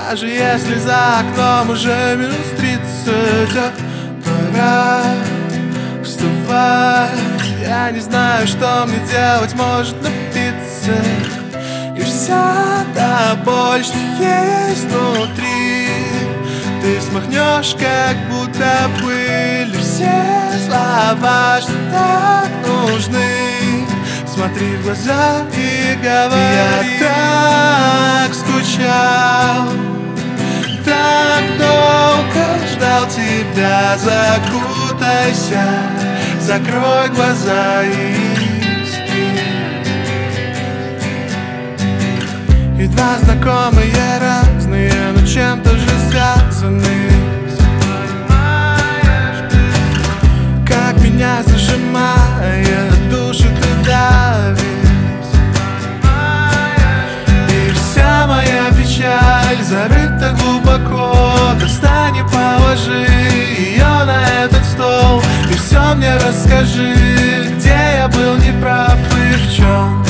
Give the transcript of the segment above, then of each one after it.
Даже если за окном уже -30, пора вставать. Я не знаю, что мне делать, может напиться. И вся та боль, что есть внутри, ты смахнешь, как будто пыль. Все слова, что так нужны, смотри в глаза и говори. Я так скучал, так долго ждал тебя. Закутайся, закрой глаза и спи. И два знакомые разные, но чем-то же связаны. Как меня зажимает, душу ты давишь. И вся моя печаль зарыта глубоко. Достань и положи ее на этот стол, и все мне расскажи, где я был неправ и в чем.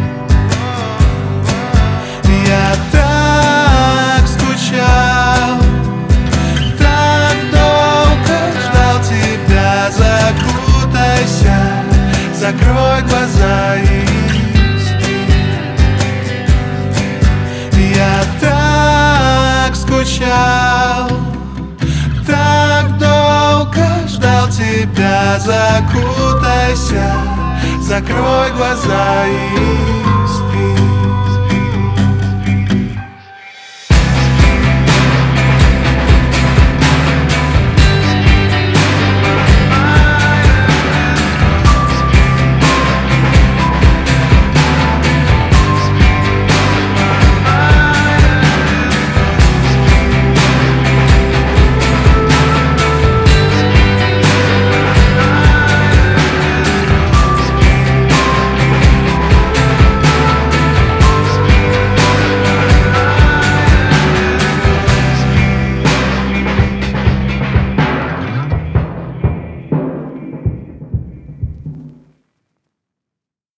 Я так скучал, так долго ждал тебя. Закутайся, закрой глаза и спи. Я так скучал, так долго ждал тебя. Закутайся, закрой глаза и